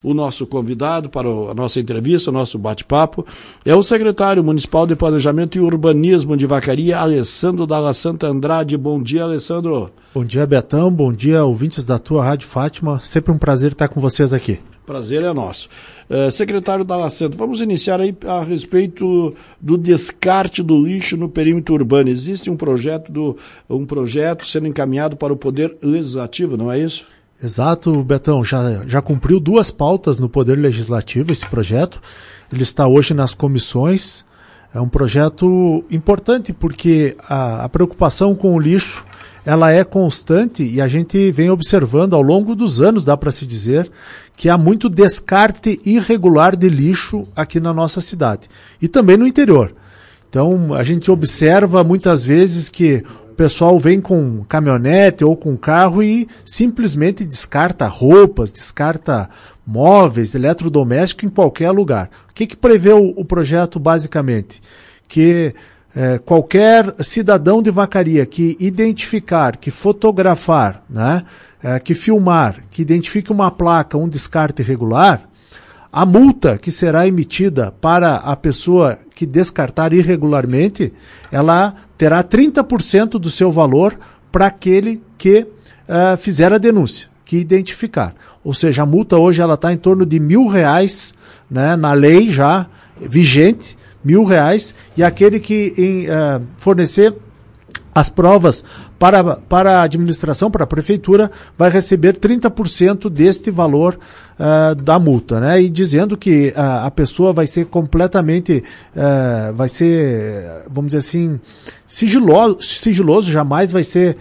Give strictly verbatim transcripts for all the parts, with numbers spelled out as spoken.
O nosso convidado para a nossa entrevista, o nosso bate-papo, é o secretário municipal de Planejamento e Urbanismo de Vacaria, Alessandro Dalla Santa Andrade. Bom dia, Alessandro. Bom dia, Betão. Bom dia, ouvintes da tua Rádio Fátima. Sempre um prazer estar com vocês aqui. Prazer é nosso. Uh, secretário Dalla Santa, vamos iniciar aí a respeito do descarte do lixo no perímetro urbano. Existe um projeto, do, um projeto sendo encaminhado para o Poder Legislativo, não é isso? Exato, Betão. Já, já cumpriu duas pautas no Poder Legislativo esse projeto. Ele está hoje nas comissões. É um projeto importante porque a, a preocupação com o lixo ela é constante e a gente vem observando ao longo dos anos, dá para se dizer, que há muito descarte irregular de lixo aqui na nossa cidade e também no interior. Então a gente observa muitas vezes que o pessoal vem com caminhonete ou com carro e simplesmente descarta roupas, descarta móveis, eletrodomésticos em qualquer lugar. O que que prevê o, o projeto basicamente? Que é, qualquer cidadão de Vacaria que identificar, que fotografar, né, é, que filmar, que identifique uma placa, um descarte irregular, a multa que será emitida para a pessoa que descartar irregularmente, ela terá trinta por cento do seu valor para aquele que uh, fizer a denúncia, que identificar. Ou seja, a multa hoje ela está em torno de mil reais, né, na lei já vigente, mil reais, e aquele que em, uh, fornecer as provas para, para a administração, para a prefeitura, vai receber trinta por cento deste valor uh, da multa, né? E dizendo que uh, a pessoa vai ser completamente, uh, vai ser, vamos dizer assim, sigiloso, sigiloso jamais vai ser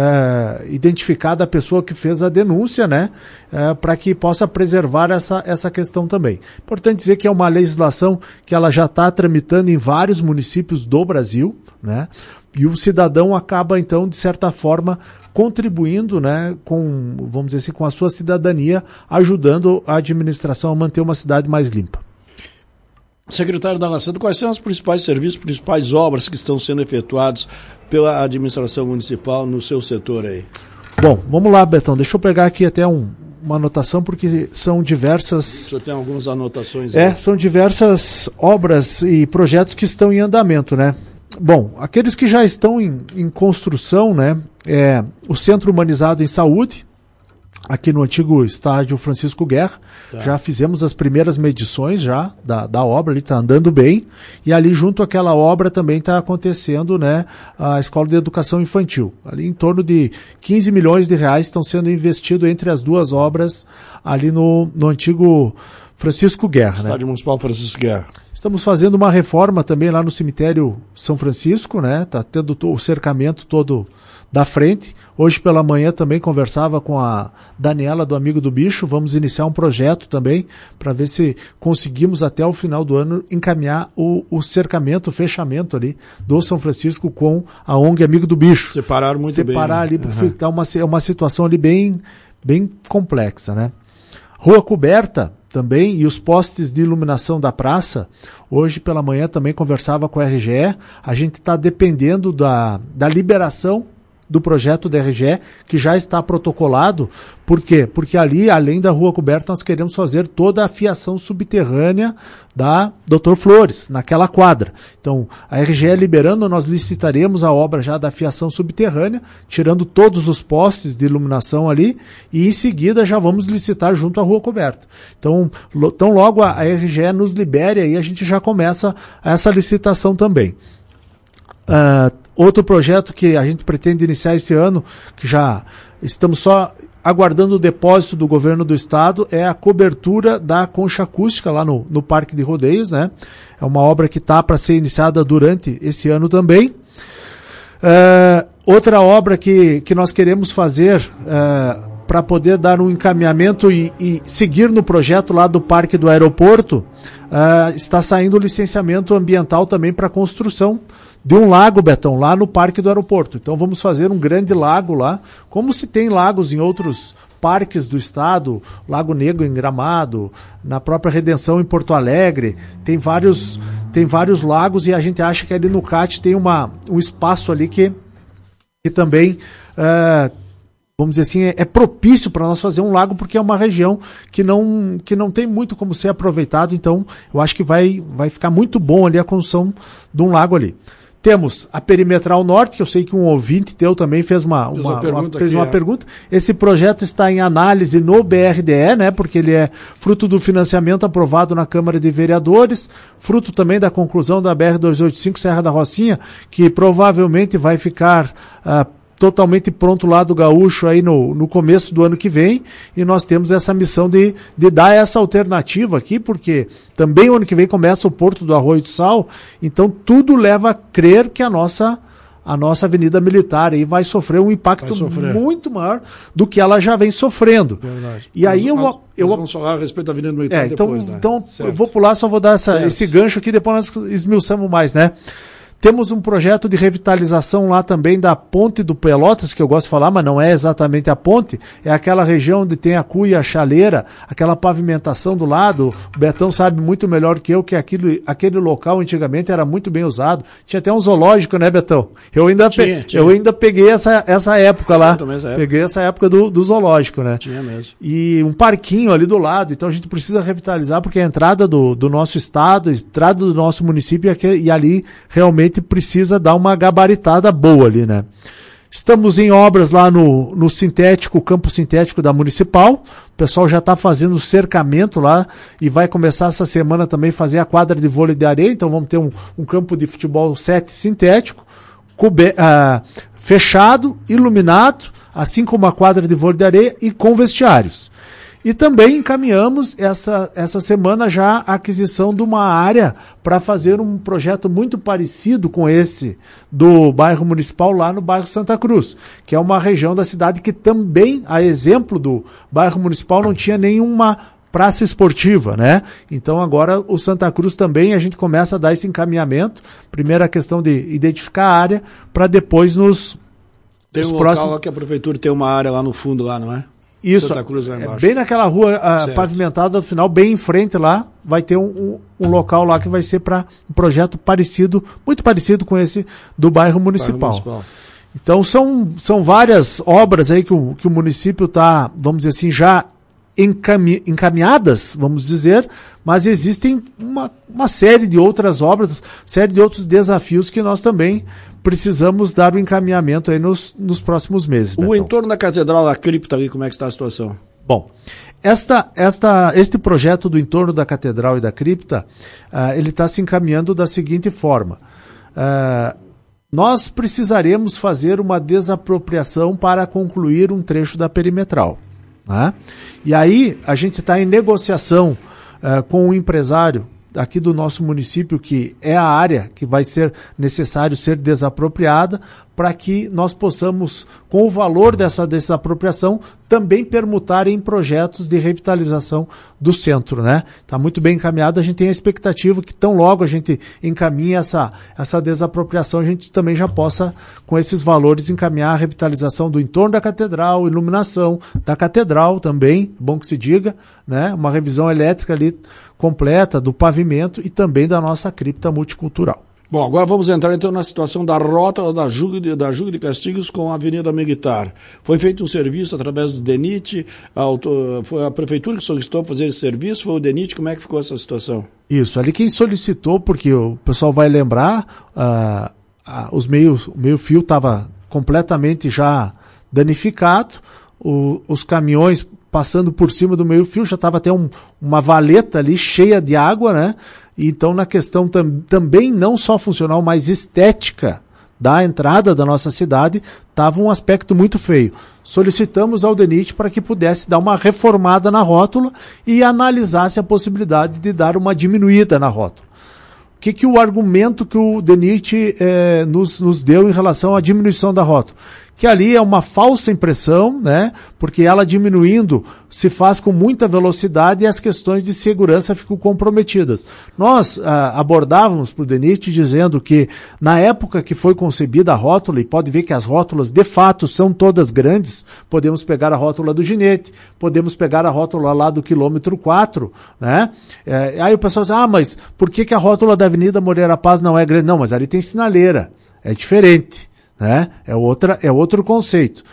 uh, identificada a pessoa que fez a denúncia, né? Uh, para que possa preservar essa, essa questão também. Importante dizer que é uma legislação que ela já está tramitando em vários municípios do Brasil, né? E o cidadão acaba, então, de certa forma, contribuindo, né, com, vamos dizer assim, com a sua cidadania, ajudando a administração a manter uma cidade mais limpa. Secretário Dalla Santa, quais são os principais serviços, principais obras que estão sendo efetuados pela administração municipal no seu setor aí? Bom, vamos lá, Betão. Deixa eu pegar aqui até um, uma anotação, porque são diversas... O senhor tem algumas anotações aí? É, são diversas obras e projetos que estão em andamento, né? Bom, aqueles que já estão em, em construção, né, é o Centro Humanizado em Saúde, aqui no antigo estádio Francisco Guerra, tá. Já fizemos as primeiras medições já da, da obra, ele está andando bem, e ali junto àquela obra também está acontecendo, né, a Escola de Educação Infantil. Ali em torno de quinze milhões de reais estão sendo investidos entre as duas obras ali no, no antigo Francisco Guerra. Estádio né? Municipal Francisco Guerra. Estamos fazendo uma reforma também lá no cemitério São Francisco, né? Tá tendo o cercamento todo da frente. Hoje pela manhã também conversava com a Daniela do Amigo do Bicho. Vamos iniciar um projeto também para ver se conseguimos até o final do ano encaminhar o, o cercamento, o fechamento ali do São Francisco com a O N G Amigo do Bicho. Separar muito Separar bem. Separar ali, né? porque tá uma, uma situação ali bem, bem complexa, né? Rua coberta também, e os postes de iluminação da praça, hoje pela manhã também conversava com a R G E, a gente está dependendo da, da liberação do projeto da R G E, que já está protocolado. Por quê? Porque ali, além da rua coberta, nós queremos fazer toda a fiação subterrânea da doutor Flores, naquela quadra. Então, a R G E liberando, nós licitaremos a obra já da fiação subterrânea, tirando todos os postes de iluminação ali, e em seguida já vamos licitar junto à rua coberta. Então, lo, tão logo a, a R G E nos libere, aí a gente já começa essa licitação também. Uh, Outro projeto que a gente pretende iniciar esse ano, que já estamos só aguardando o depósito do governo do estado, é a cobertura da concha acústica lá no, no Parque de Rodeios, né? É uma obra que está para ser iniciada durante esse ano também. Uh, outra obra que, que nós queremos fazer uh, para poder dar um encaminhamento e, e seguir no projeto lá do Parque do Aeroporto, uh, está saindo o licenciamento ambiental também para construção de um lago, Betão, lá no Parque do Aeroporto. Então vamos fazer um grande lago lá, como se tem lagos em outros parques do estado, Lago Negro em Gramado, na própria Redenção em Porto Alegre, tem vários, tem vários lagos, e a gente acha que ali no C A T tem uma, um espaço ali que, que também uh, vamos dizer assim, é, é propício para nós fazer um lago, porque é uma região que não, que não tem muito como ser aproveitado, então eu acho que vai, vai ficar muito bom ali a construção de um lago ali. Temos a Perimetral Norte, que eu sei que um ouvinte teu também fez uma, uma, uma, pergunta, fez uma é. pergunta. Esse projeto está em análise no B R D E, né, porque ele é fruto do financiamento aprovado na Câmara de Vereadores, fruto também da conclusão da B R duzentos e oitenta e cinco Serra da Rocinha, que provavelmente vai ficar uh, totalmente pronto lá do Gaúcho aí no, no começo do ano que vem, e nós temos essa missão de, de dar essa alternativa aqui, porque também o ano que vem começa o Porto do Arroio do Sal, então tudo leva a crer que a nossa, a nossa Avenida Militar aí vai sofrer um impacto sofrer. muito maior do que ela já vem sofrendo. Verdade. E aí eu, nós, eu nós vamos falar a respeito da Avenida Militar é, então, depois, né? Então certo. eu vou pular, só vou dar essa, esse gancho aqui, depois nós esmiuçamos mais, né? Temos um projeto de revitalização lá também da Ponte do Pelotas, que eu gosto de falar, mas não é exatamente a ponte, é aquela região onde tem a cuia, a chaleira, aquela pavimentação do lado. O Betão sabe muito melhor que eu que aquilo, aquele local antigamente era muito bem usado. Tinha até um zoológico, né, Betão? Eu ainda, tinha, pe... tinha. Eu ainda peguei essa, essa época lá. Essa época. Peguei essa época do, do zoológico, né? Tinha mesmo. E um parquinho ali do lado, então a gente precisa revitalizar, porque a entrada do, do nosso estado, a entrada do nosso município, e ali realmente precisa dar uma gabaritada boa ali, né? Estamos em obras lá no, no sintético, campo sintético da Municipal. O pessoal já está fazendo o cercamento lá e vai começar essa semana também fazer a quadra de vôlei de areia. Então vamos ter um, um campo de futebol sete sintético, cube, uh, fechado, iluminado, assim como a quadra de vôlei de areia e com vestiários. E também encaminhamos essa, essa semana já a aquisição de uma área para fazer um projeto muito parecido com esse do bairro Municipal lá no bairro Santa Cruz, que é uma região da cidade que também, a exemplo do bairro Municipal, não tinha nenhuma praça esportiva, né? Então agora o Santa Cruz também a gente começa a dar esse encaminhamento. Primeiro a questão de identificar a área para depois nos... Tem um local próximos... lá que a prefeitura tem uma área lá no fundo, lá, não é? Isso, Santa Cruz lá embaixo. É bem naquela rua uh, pavimentada, no final, bem em frente lá, vai ter um, um, um local lá que vai ser para um projeto parecido, muito parecido com esse do bairro Municipal. Bairro Municipal. Então são, são várias obras aí que o, que o município está, vamos dizer assim, já encami, encaminhadas, vamos dizer, mas existem uma, uma série de outras obras, série de outros desafios que nós também precisamos dar o encaminhamento aí nos, nos próximos meses. O Betão. Entorno da Catedral da Cripta ali, como é que está a situação? Bom, esta, esta, este projeto do entorno da Catedral e da Cripta, uh, ele está se encaminhando da seguinte forma. Uh, nós precisaremos fazer uma desapropriação para concluir um trecho da perimetral. Né? E aí a gente está em negociação uh, com o empresário aqui do nosso município, que é a área que vai ser necessário ser desapropriada, para que nós possamos, com o valor dessa desapropriação, também permutar em projetos de revitalização do centro, né? Está muito bem encaminhado, a gente tem a expectativa que tão logo a gente encaminhe essa, essa desapropriação, a gente também já possa, com esses valores, encaminhar a revitalização do entorno da catedral, iluminação da catedral também, bom que se diga, né? Uma revisão elétrica ali completa do pavimento e também da nossa cripta multicultural. Bom, agora vamos entrar então na situação da rota da Juga de, da Juga de Castigos com a Avenida Militar. Foi feito um serviço através do DENIT, a, foi a prefeitura que solicitou fazer esse serviço, foi o DENIT, como é que ficou essa situação? Isso, ali quem solicitou, porque o pessoal vai lembrar, uh, uh, os meio, o meio-fio estava completamente já danificado, o, os caminhões passando por cima do meio-fio, já estava até um, uma valeta ali cheia de água, né? Então, na questão tam, também não só funcional, mas estética da entrada da nossa cidade, estava um aspecto muito feio. Solicitamos ao DENIT para que pudesse dar uma reformada na rótula e analisasse a possibilidade de dar uma diminuída na rótula. O que, que o argumento que o DENIT eh, nos, nos deu em relação à diminuição da rótula? Que ali é uma falsa impressão, né? Porque ela diminuindo se faz com muita velocidade e as questões de segurança ficam comprometidas. Nós ah, abordávamos para o DENIT dizendo que na época que foi concebida a rótula, e pode ver que as rótulas de fato são todas grandes, podemos pegar a rótula do Ginete, podemos pegar a rótula lá do quilômetro quatro, né? É, aí o pessoal diz, ah, mas por que, que a rótula da Avenida Moreira Paz não é grande? Não, mas ali tem sinaleira, é diferente. Né? É, outra, é outro conceito.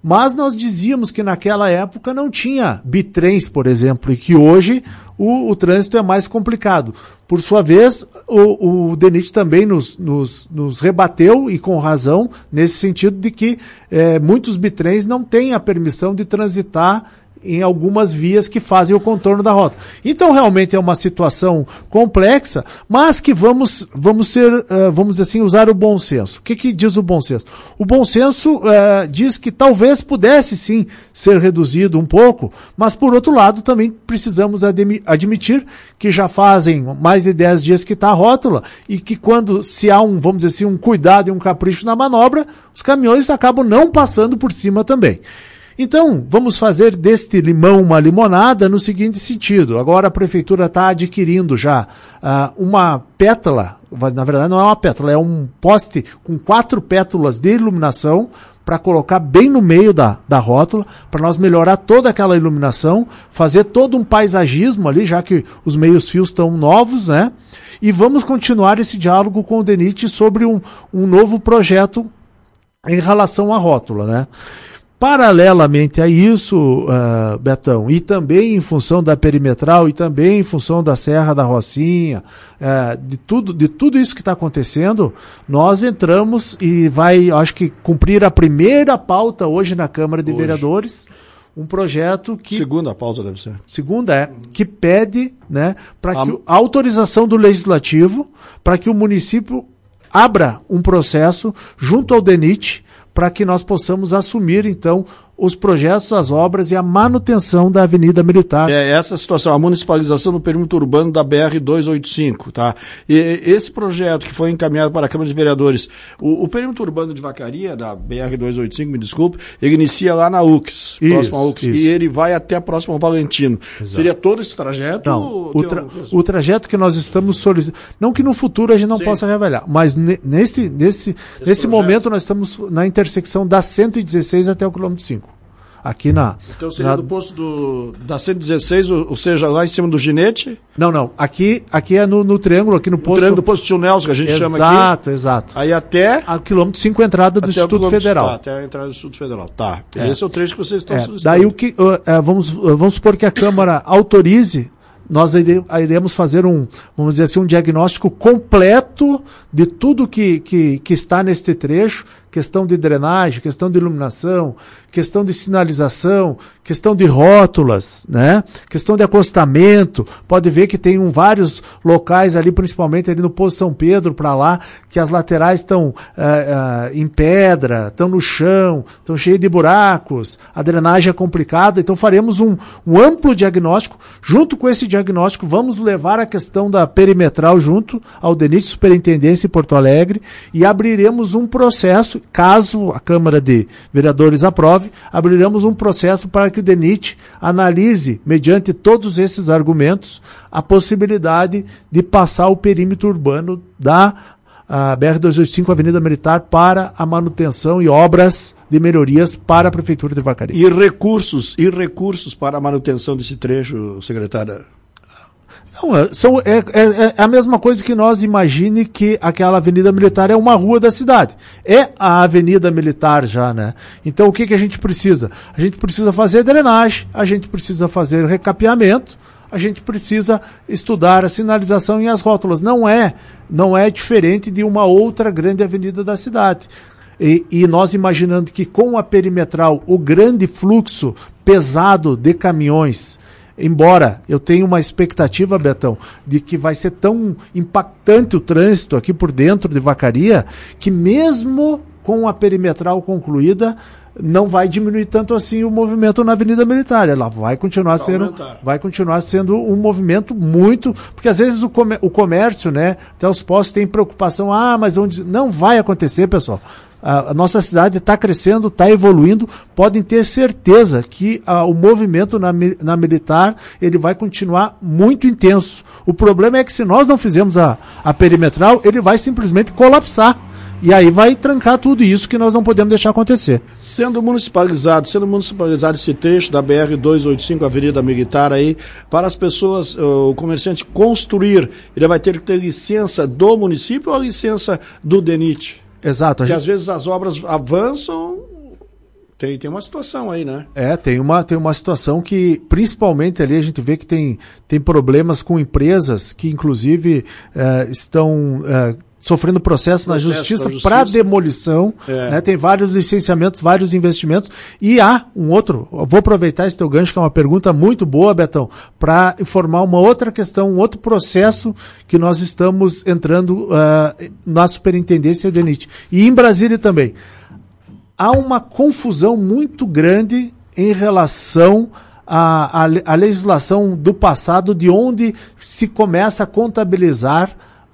Mas nós dizíamos que naquela época não tinha bitrens, por exemplo, e que hoje o, o trânsito é mais complicado. Por sua vez, o, o DENIT também nos, nos, nos rebateu, e com razão, nesse sentido de que é, muitos bitrens não têm a permissão de transitar em algumas vias que fazem o contorno da rota. Então, realmente é uma situação complexa, mas que vamos, vamos ser, uh, vamos assim, usar o bom senso. O que que diz o bom senso? O bom senso uh, diz que talvez pudesse sim ser reduzido um pouco, mas por outro lado também precisamos admi- admitir que já fazem mais de dez dias que está a rótula e que quando se há um, vamos dizer assim, um cuidado e um capricho na manobra, os caminhões acabam não passando por cima também. Então, vamos fazer deste limão uma limonada no seguinte sentido. Agora a prefeitura está adquirindo já uh, uma pétala, na verdade não é uma pétala, é um poste com quatro pétalas de iluminação para colocar bem no meio da, da rótula, para nós melhorar toda aquela iluminação, fazer todo um paisagismo ali, já que os meios-fios estão novos, né? E vamos continuar esse diálogo com o DENIT sobre um, um novo projeto em relação à rótula, né? Paralelamente a isso, uh, Betão, e também em função da perimetral e também em função da Serra da Rocinha, uh, de, tudo, de tudo isso que está acontecendo, nós entramos e vai, acho que, cumprir a primeira pauta hoje na Câmara de hoje. Vereadores, um projeto que... Segunda pauta deve ser. Segunda é, que pede, né, para que a autorização do Legislativo, para que o município abra um processo junto ao DENIT, para que nós possamos assumir, então, os projetos, as obras e a manutenção da Avenida Militar. É essa situação, a municipalização do perímetro urbano da B R duzentos e oitenta e cinco, tá? E esse projeto que foi encaminhado para a Câmara de Vereadores, o, o perímetro urbano de Vacaria, da B R duzentos e oitenta e cinco, me desculpe, ele inicia lá na U X, isso, próximo à U X, isso. E ele vai até a próxima Valentino. Exato. Seria todo esse trajeto? Não, o, tra o trajeto que nós estamos solicitando, não que no futuro a gente não Sim. possa revelar, mas ne nesse, nesse, nesse momento nós estamos na intersecção da cento e dezesseis até o quilômetro cinco. Aqui na... Então seria na... do posto do, da cento e dezesseis, ou, ou seja, lá em cima do Ginete? Não, não. Aqui, aqui é no, no triângulo, aqui no posto... O triângulo do posto Tio Nelson, que a gente exato, chama aqui. Exato, exato. Aí até... A quilômetro cinco, entrada do Instituto Federal. Tá, até a entrada do Instituto Federal. Tá. É. Esse é o trecho que vocês estão é. solicitando. Daí o que... Uh, uh, vamos, uh, vamos supor que a Câmara autorize, nós iremos fazer um, vamos dizer assim, um diagnóstico completo de tudo que, que, que está neste trecho, questão de drenagem, questão de iluminação, questão de sinalização, questão de rótulas, né? Questão de acostamento. Pode ver que tem um, vários locais ali, principalmente ali no Poço São Pedro para lá, que as laterais estão uh, uh, em pedra, estão no chão, estão cheias de buracos, a drenagem é complicada, então faremos um, um amplo diagnóstico. Junto com esse diagnóstico, vamos levar a questão da perimetral junto ao DENIT, Superintendência em Porto Alegre, e abriremos um processo, caso a Câmara de Vereadores aprove, abriremos um processo para que o DENIT analise, mediante todos esses argumentos, a possibilidade de passar o perímetro urbano da B R duzentos e oitenta e cinco, Avenida Militar, para a manutenção e obras de melhorias para a Prefeitura de Vacaria. E recursos, e recursos para a manutenção desse trecho, secretária? Não, são, é, é, é a mesma coisa que nós imagine que aquela Avenida Militar é uma rua da cidade. É a Avenida Militar já, né? Então o que, que a gente precisa? A gente precisa fazer drenagem, a gente precisa fazer recapeamento, a gente precisa estudar a sinalização e as rótulas. Não é, não é diferente de uma outra grande avenida da cidade. E, e nós imaginando que com a perimetral, o grande fluxo pesado de caminhões, embora eu tenha uma expectativa, Betão, de que vai ser tão impactante o trânsito aqui por dentro de Vacaria, que mesmo com a perimetral concluída, não vai diminuir tanto assim o movimento na Avenida Militar. Ela vai continuar sendo, vai continuar sendo um movimento muito, porque às vezes o, comer, o comércio, né, até os postos têm preocupação, ah, mas onde não vai acontecer, pessoal. A, a nossa cidade está crescendo, está evoluindo, podem ter certeza que a, o movimento na, na Militar, ele vai continuar muito intenso. O problema é que se nós não fizermos a, a perimetral, ele vai simplesmente colapsar. E aí vai trancar tudo isso que nós não podemos deixar acontecer. Sendo municipalizado, sendo municipalizado esse trecho da B R duzentos e oitenta e cinco, Avenida Militar aí, para as pessoas, o comerciante construir, ele vai ter que ter licença do município ou a licença do DENIT? Exato. Porque gente... às vezes as obras avançam tem, tem uma situação aí, né? É, tem uma, tem uma situação que, principalmente ali, a gente vê que tem, tem problemas com empresas que, inclusive, eh, estão... Eh, sofrendo processo, processo na justiça, justiça. para demolição, é. né? Tem vários licenciamentos, vários investimentos, e há um outro, vou aproveitar esse teu gancho, que é uma pergunta muito boa, Betão, para informar uma outra questão, um outro processo que nós estamos entrando uh, na Superintendência de DENIT, e em Brasília também. Há uma confusão muito grande em relação à, à, à legislação do passado, de onde se começa a contabilizar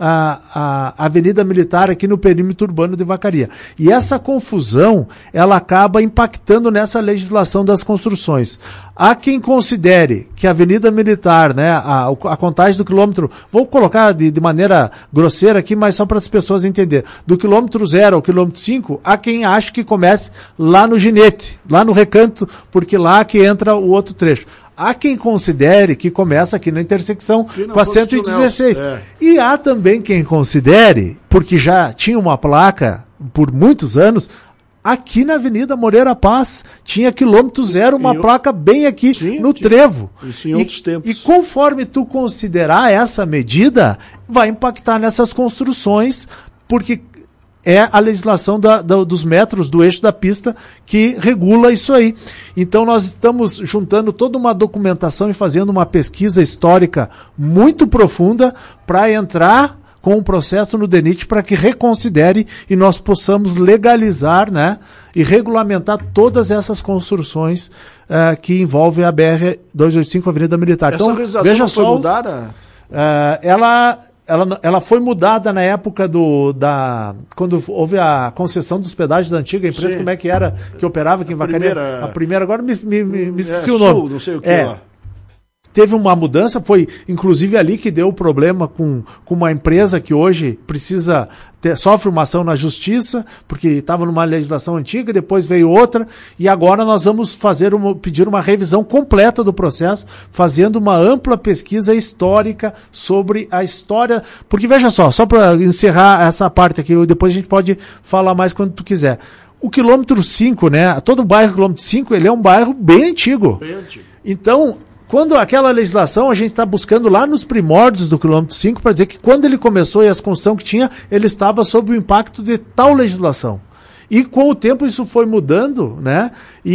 A, a Avenida Militar aqui no perímetro urbano de Vacaria. E essa confusão, ela acaba impactando nessa legislação das construções. Há quem considere que a Avenida Militar, né, a, a contagem do quilômetro, vou colocar de, de maneira grosseira aqui, mas só para as pessoas entenderem, do quilômetro zero ao quilômetro cinco, há quem acha que comece lá no Ginete, lá no Recanto, porque lá que entra o outro trecho. Há quem considere que começa aqui na intersecção com a cento e dezesseis. É. E há também quem considere, porque já tinha uma placa por muitos anos, aqui na Avenida Moreira Paz, tinha quilômetro zero, uma eu... placa bem aqui tinha, no tinha. Trevo. Isso em outros e, tempos. E conforme tu considerar essa medida, vai impactar nessas construções, porque é a legislação da, da, dos metros do eixo da pista que regula isso aí. Então nós estamos juntando toda uma documentação e fazendo uma pesquisa histórica muito profunda para entrar com um processo no DENIT para que reconsidere e nós possamos legalizar, né, e regulamentar todas essas construções uh, que envolvem a B R duzentos e oitenta e cinco Avenida Militar. Essa então, legislação veja foi só, mudada? Uh, ela... Ela, ela foi mudada na época do, da, quando houve a concessão dos pedágios da antiga empresa. Sim. Como é que era, que operava aqui em Vacaria? Primeira... A primeira, agora me, me, me esqueci é, o nome. Sul, não sei o que é. lá. Teve uma mudança, foi inclusive ali que deu problema com, com uma empresa que hoje precisa ter, sofre uma ação na justiça, porque estava numa legislação antiga, depois veio outra, e agora nós vamos fazer uma, pedir uma revisão completa do processo, fazendo uma ampla pesquisa histórica sobre a história, porque veja só, só para encerrar essa parte aqui, depois a gente pode falar mais quando tu quiser. O quilômetro cinco, né, todo o bairro quilômetro cinco, ele é um bairro bem antigo. Bem antigo. Então, quando aquela legislação, a gente está buscando lá nos primórdios do quilômetro cinco para dizer que quando ele começou e as construções que tinha, ele estava sob o impacto de tal legislação. E com o tempo isso foi mudando, né?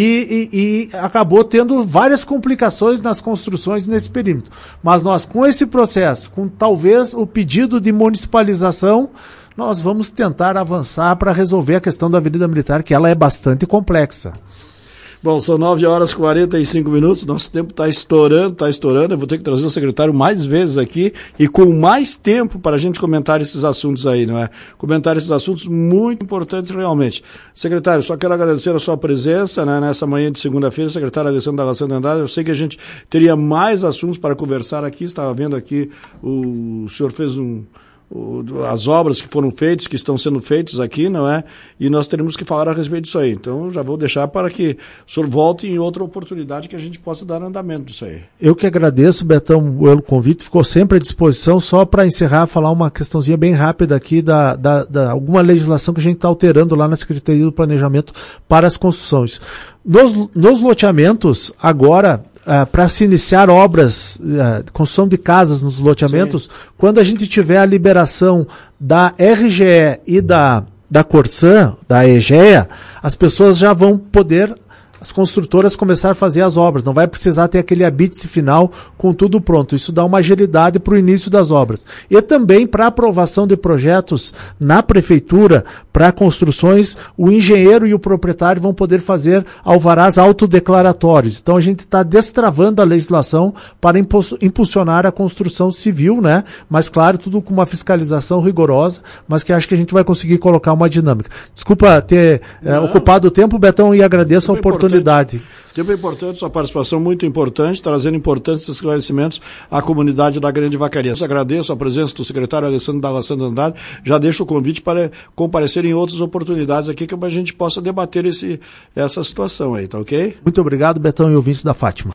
E, e, e acabou tendo várias complicações nas construções nesse perímetro. Mas nós, com esse processo, com talvez o pedido de municipalização, nós vamos tentar avançar para resolver a questão da Avenida Militar, que ela é bastante complexa. Bom, são nove horas e quarenta e cinco minutos, nosso tempo está estourando, está estourando, eu vou ter que trazer o secretário mais vezes aqui e com mais tempo para a gente comentar esses assuntos aí, não é? Comentar esses assuntos muito importantes realmente. Secretário, só quero agradecer a sua presença, né, nessa manhã de segunda-feira, secretário Alessandro Dallassando Andrade. Eu sei que a gente teria mais assuntos para conversar aqui, estava vendo aqui, o, o senhor fez um... O, as obras que foram feitas, que estão sendo feitas aqui, não é? E nós teremos que falar a respeito disso aí. Então, já vou deixar para que o senhor volte em outra oportunidade que a gente possa dar andamento disso aí. Eu que agradeço, Betão, pelo convite, ficou sempre à disposição. Só para encerrar, falar uma questãozinha bem rápida aqui da, da, da alguma legislação que a gente está alterando lá na Secretaria do Planejamento para as construções. Nos, nos loteamentos, agora... Uh, para se iniciar obras, uh, construção de casas nos loteamentos, sim, quando a gente tiver a liberação da R G E e da, da Corsan, da EGEA, as pessoas já vão poder, as construtoras começar a fazer as obras, não vai precisar ter aquele habite final com tudo pronto. Isso dá uma agilidade para o início das obras. E também para aprovação de projetos na prefeitura, para construções, o engenheiro e o proprietário vão poder fazer alvarás autodeclaratórios. Então a gente está destravando a legislação para impulsionar a construção civil, né? Mas claro, tudo com uma fiscalização rigorosa, mas que acho que a gente vai conseguir colocar uma dinâmica. Desculpa ter é, ocupado o tempo, Betão, e agradeço a oportunidade. Tempo importante, sua participação muito importante, trazendo importantes esclarecimentos à comunidade da Grande Vacaria. Eu agradeço a presença do secretário Alessandro Dallassando Andrade, já deixo o convite para comparecer em outras oportunidades aqui, que a gente possa debater esse, essa situação aí, tá ok? Muito obrigado, Betão e ouvintes da Fátima.